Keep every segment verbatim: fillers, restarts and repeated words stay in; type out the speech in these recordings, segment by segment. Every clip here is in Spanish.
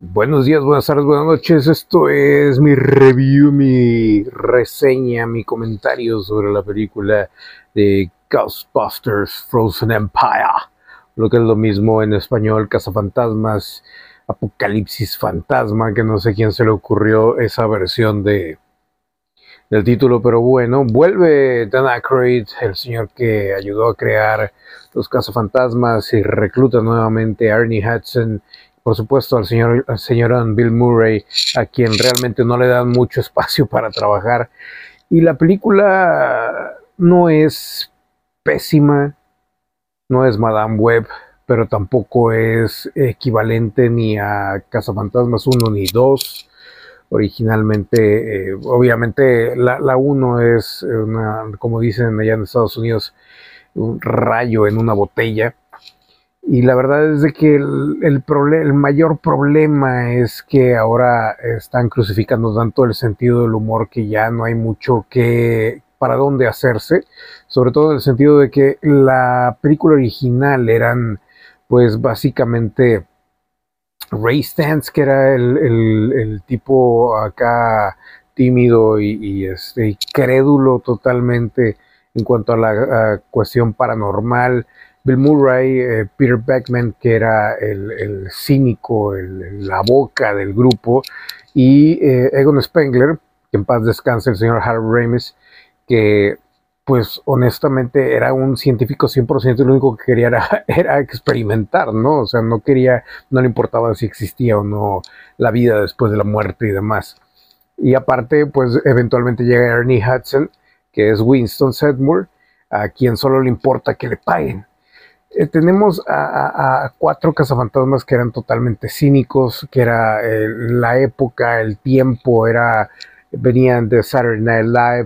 Buenos días, buenas tardes, buenas noches. Esto es mi review, mi reseña, mi comentario sobre la película de Ghostbusters Frozen Empire. Lo que es lo mismo en español, Cazafantasmas, Apocalipsis Fantasma, que no sé quién se le ocurrió esa versión de, del título, pero bueno, vuelve Dan Aykroyd, el señor que ayudó a crear los Cazafantasmas, y recluta nuevamente a Ernie Hudson, por supuesto al señor, al señor Bill Murray, a quien realmente no le dan mucho espacio para trabajar. Y la película no es pésima, no es Madame Web, pero tampoco es equivalente ni a Cazafantasmas uno ni dos. Originalmente, eh, obviamente, la, la uno es, una, como dicen allá en Estados Unidos, un rayo en una botella. Y la verdad es de que el, el, proble el mayor problema es que ahora están crucificando tanto el sentido del humor que ya no hay mucho que para dónde hacerse, sobre todo en el sentido de que la película original eran pues básicamente Ray Stantz, que era el, el, el tipo acá tímido y, y este, crédulo totalmente en cuanto a la a cuestión paranormal. Bill Murray, eh, Peter Beckman, que era el, el cínico, el, la boca del grupo, y eh, Egon Spengler, que en paz descanse el señor Harold Ramis, que pues honestamente era un científico cien por ciento y lo único que quería era, era experimentar, ¿no? O sea, no quería, no le importaba si existía o no la vida después de la muerte y demás. Y aparte, pues eventualmente llega Ernie Hudson, que es Winston Sedmore, a quien solo le importa que le paguen. Eh, tenemos a, a, a, cuatro cazafantasmas que eran totalmente cínicos, que era eh, la época, el tiempo, era, venían de Saturday Night Live,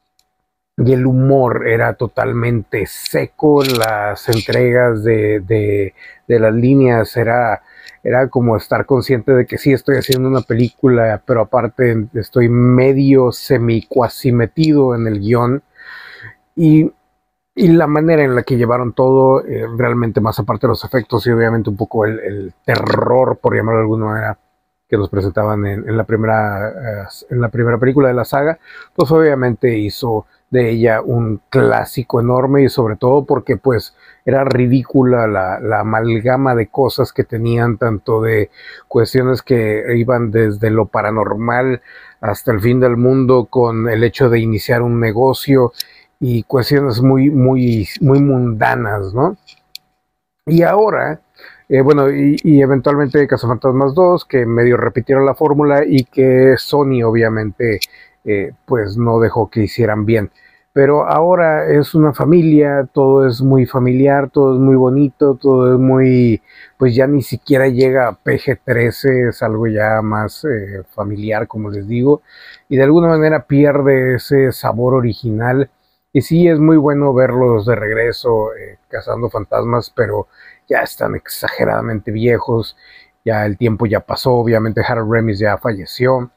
y el humor era totalmente seco, las entregas de, de, de las líneas era, era como estar consciente de que sí estoy haciendo una película, pero aparte estoy medio semi cuasi metido en el guión. Y, y la manera en la que llevaron todo, eh, realmente más aparte de los efectos y obviamente un poco el, el terror, por llamarlo de alguna manera, que nos presentaban en, en, la primera, eh, en la primera película de la saga, pues obviamente hizo de ella un clásico enorme, y sobre todo porque pues era ridícula la, la amalgama de cosas que tenían, tanto de cuestiones que iban desde lo paranormal hasta el fin del mundo, con el hecho de iniciar un negocio y cuestiones muy, muy, muy mundanas, ¿no? Y ahora, eh, bueno, y, y eventualmente Cazafantasmas dos, que medio repitieron la fórmula y que Sony obviamente eh, pues no dejó que hicieran bien. Pero ahora es una familia, todo es muy familiar, todo es muy bonito, todo es muy, pues ya ni siquiera llega a P G trece, es algo ya más eh, familiar, como les digo, y de alguna manera pierde ese sabor original. Y sí, es muy bueno verlos de regreso eh, cazando fantasmas, pero ya están exageradamente viejos, ya el tiempo ya pasó, obviamente Harold Ramis ya falleció,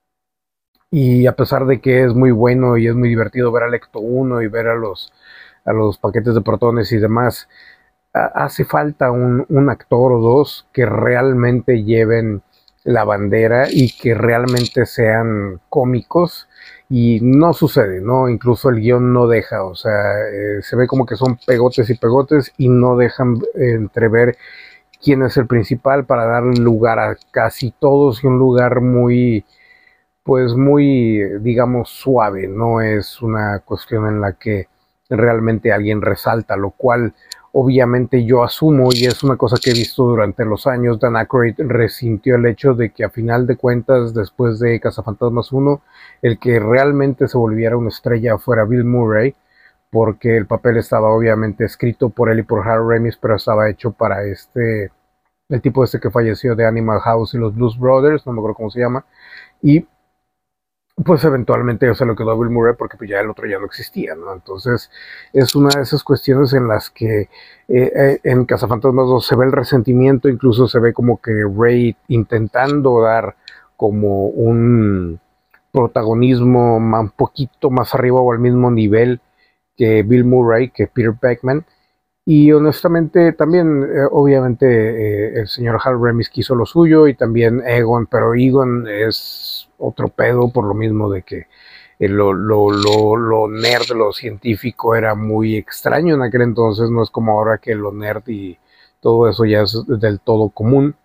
y a pesar de que es muy bueno y es muy divertido ver al Ecto uno y ver a los, a los paquetes de protones y demás, hace falta un, un actor o dos que realmente lleven la bandera y que realmente sean cómicos, y no sucede, ¿no? Incluso el guión no deja, o sea, eh, se ve como que son pegotes y pegotes y no dejan entrever quién es el principal para dar lugar a casi todos, y un lugar muy, pues muy, digamos, suave, no es una cuestión en la que realmente alguien resalta, lo cual obviamente yo asumo, y es una cosa que he visto durante los años. Dan Aykroyd resintió el hecho de que a final de cuentas, después de Cazafantasmas uno, el que realmente se volviera una estrella fuera Bill Murray, porque el papel estaba obviamente escrito por él y por Harold Ramis, pero estaba hecho para este, el tipo este que falleció de Animal House y los Blues Brothers, no me acuerdo cómo se llama, y pues eventualmente se lo quedó a Bill Murray porque pues ya el otro ya no existía, ¿no? Entonces es una de esas cuestiones en las que eh, eh, en Cazafantasmas dos se ve el resentimiento, incluso se ve como que Ray intentando dar como un protagonismo un poquito más arriba o al mismo nivel que Bill Murray, que Peter Beckman, Y honestamente también, eh, obviamente, eh, el señor Hal Remis quiso lo suyo y también Egon, pero Egon es otro pedo por lo mismo de que eh, lo, lo, lo, lo nerd, lo científico era muy extraño en aquel entonces, no es como ahora que lo nerd y todo eso ya es del todo común.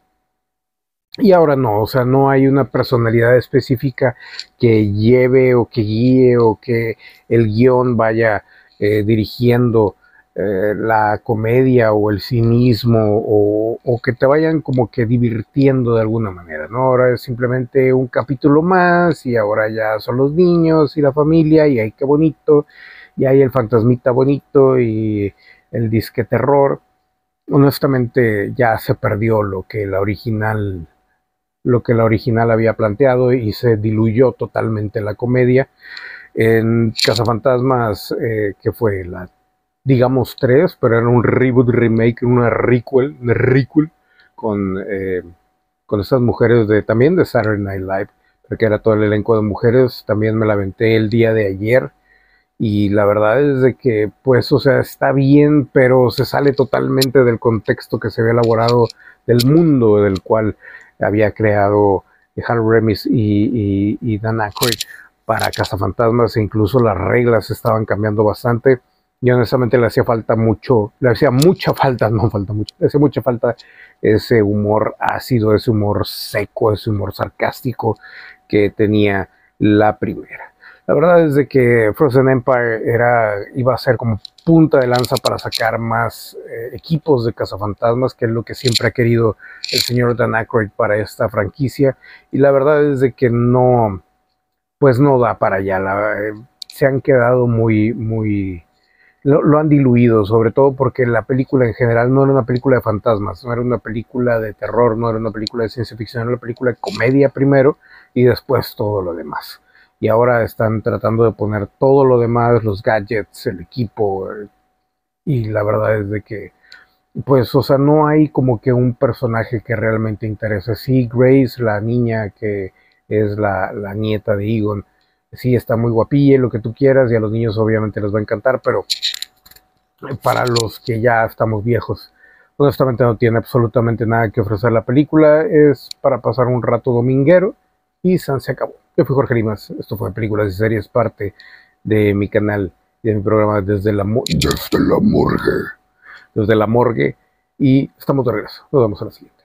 Y ahora no, o sea, no hay una personalidad específica que lleve o que guíe o que el guión vaya eh, dirigiendo eh, la comedia o el cinismo o, o que te vayan como que divirtiendo de alguna manera, ¿no? Ahora es simplemente un capítulo más y ahora ya son los niños y la familia y ay, qué bonito, y hay el fantasmita bonito y el disque terror. Honestamente ya se perdió lo que la original lo que la original había planteado y se diluyó totalmente la comedia. En Cazafantasmas, eh, que fue la, digamos, tres, pero era un reboot, remake, una requel, una requel con, eh, con estas mujeres de también de Saturday Night Live, porque era todo el elenco de mujeres. También me la aventé el día de ayer y la verdad es de que, pues, o sea, está bien, pero se sale totalmente del contexto que se había elaborado del mundo del cual había creado Hal Remis y, y, y Dan Aykroyd para Cazafantasmas, e incluso las reglas estaban cambiando bastante. Y honestamente le hacía falta mucho, le hacía mucha falta, no falta mucho, le hacía mucha falta ese humor ácido, ese humor seco, ese humor sarcástico que tenía la primera. La verdad es de que Frozen Empire era, iba a ser como punta de lanza para sacar más eh, equipos de cazafantasmas, que es lo que siempre ha querido el señor Dan Aykroyd para esta franquicia. Y la verdad es de que no, pues no da para allá. La, eh, se han quedado muy, muy, lo, lo han diluido, sobre todo porque la película en general no era una película de fantasmas, no era una película de terror, no era una película de ciencia ficción, era una película de comedia primero y después todo lo demás. Y ahora están tratando de poner todo lo demás, los gadgets, el equipo, y la verdad es de que, pues, o sea, no hay como que un personaje que realmente interese. Sí, Grace, la niña que es la, la nieta de Egon, sí está muy guapilla, lo que tú quieras, y a los niños obviamente les va a encantar, pero para los que ya estamos viejos, honestamente no tiene absolutamente nada que ofrecer la película, es para pasar un rato dominguero y San se acabó. Yo fui Jorge Limas, esto fue Películas y Series, parte de mi canal y de mi programa desde la, desde la morgue, desde la morgue, y estamos de regreso. Nos vemos a la siguiente.